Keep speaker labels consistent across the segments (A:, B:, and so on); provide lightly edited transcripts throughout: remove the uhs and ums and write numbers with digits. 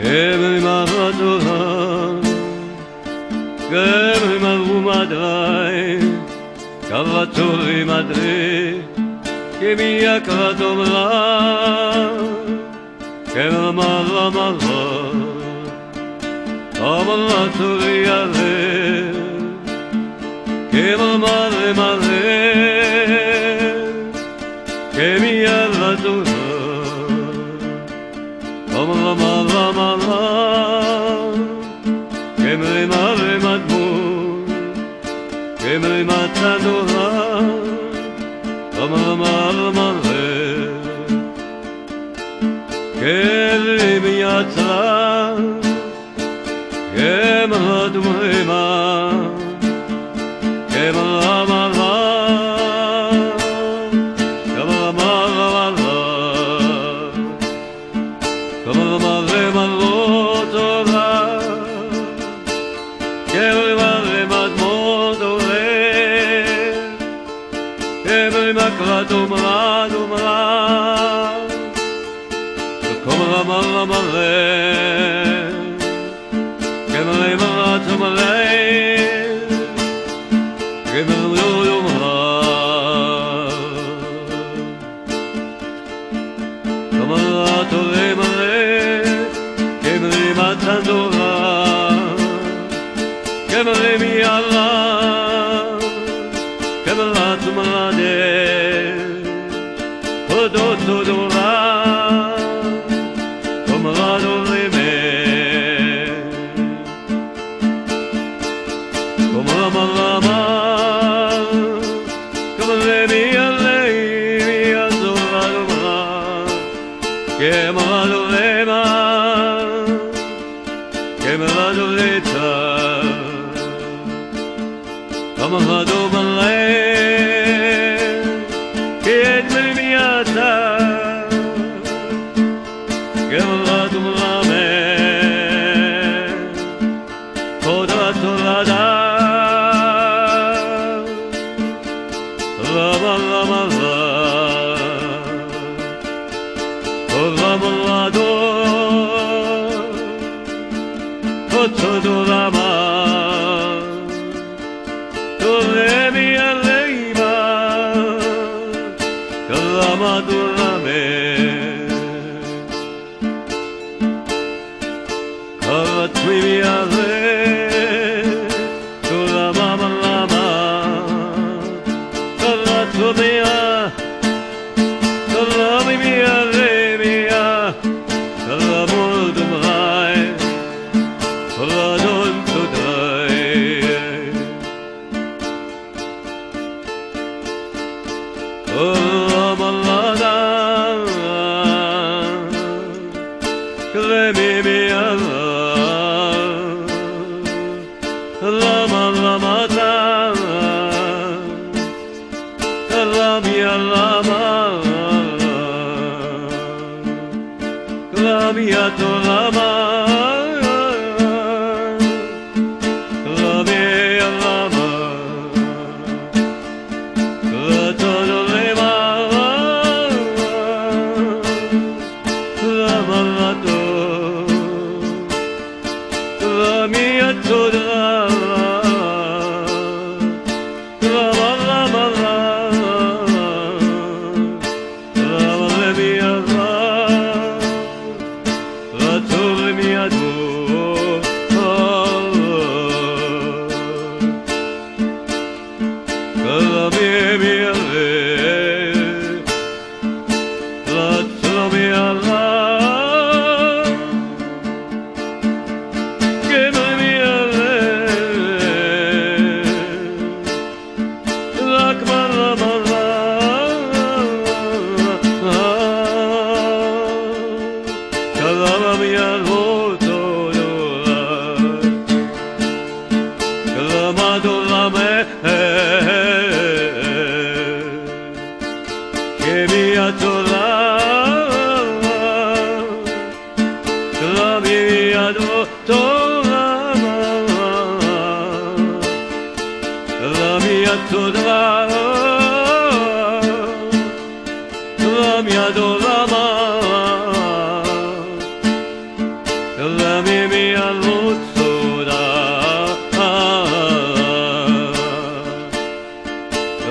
A: Kemri Mahatma, Kemri Mahumadai, Kavaturi Madre, Kemi Akatomra, Kemra Mahamala, Amalaturi Ale, Kemra Mare Mare, Kemi Alatura. Amala mala mala, kemre mare matmu, kemre matandora. Amala mala mala, kemre miyatra, kemra dumema, kemra mala, kemra mala mala. Come mare malotora, kemre mare matmodore, kemre maklatomra domra, come la mala male, kemre matomre, kemre domra, come la tore male. Matandora, Kemre mi Allah, Kemla tumade, Podotodora, Komrado reme, Komramalama, Kemre mi Allah, mi azora, Kemrado rema. Kemeradoleta, Kamahado Malay, Kedmimiata, Kemeradu Malame, Kodatorada, Lama Lama Lama, Todorama, Doremi Aleima, Kalama Dorame, Kalatwimi Ale, Dorama Malama, Kalatomia, Kalamimi Alemia, Kalamodumai. Don't die. Oh, Malada, Kremi mi Allah, Lama Lama ta, Lami Lama, Lami Atolama.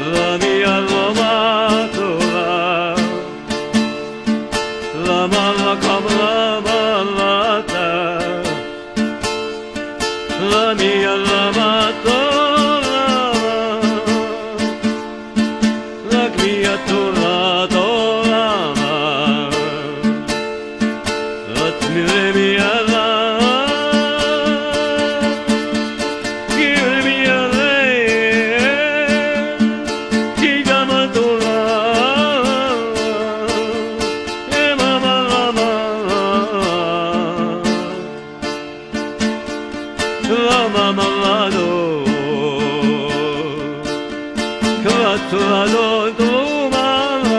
A: la mia lama tola, lama la come lama lata, la mia lama tola, la mia tola tola, let me live mia la. Lama malado, clatulado domala,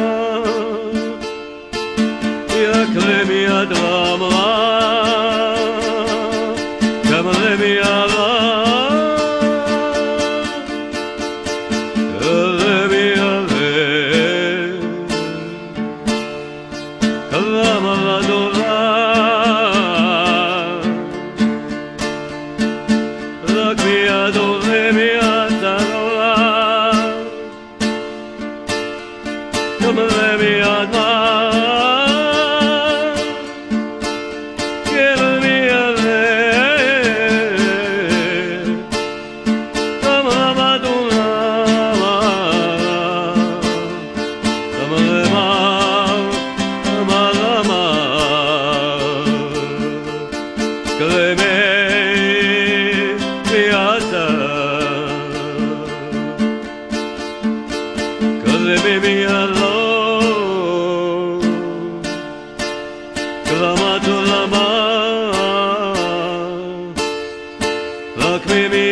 A: ya clemia dramala, clemia la, clemia le, clamala la. Come let me on my, give me a leg. Come on, Madonna, come let me, come me, piazza. Baby, alone, clama tu lama, like baby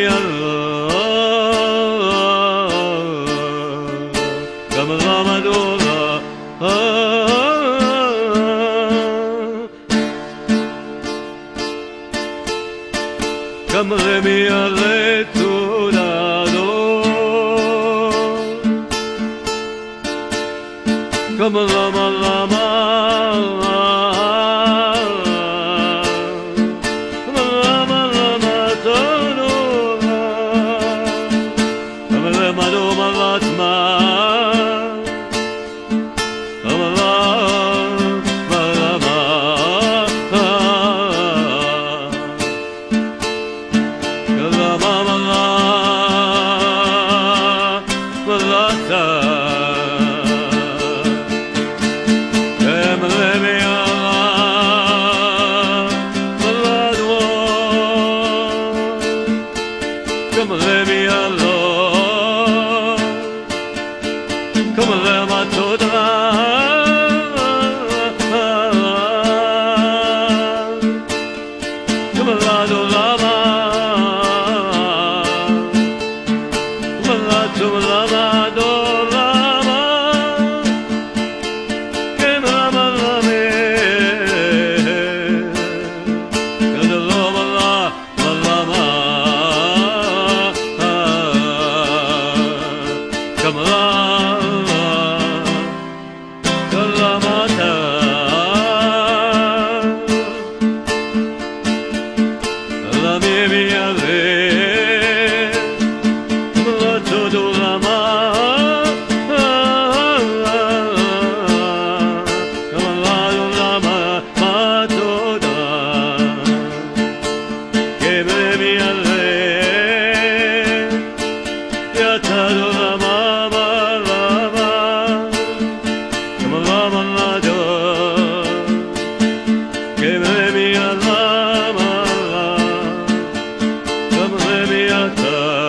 A: alone, come lama dola, come let me let to the door. Come lama lama, come lama lama tonola, come lama doma latma, come lama lama, come lama lama, come let me alone, come let me toda, come la do lama, come la do lama do lama, come lama lame, come lama la lama. Come on, la mia le, la todo la ma, come la ma toda, che me mia le, ya todo la ma. Come let me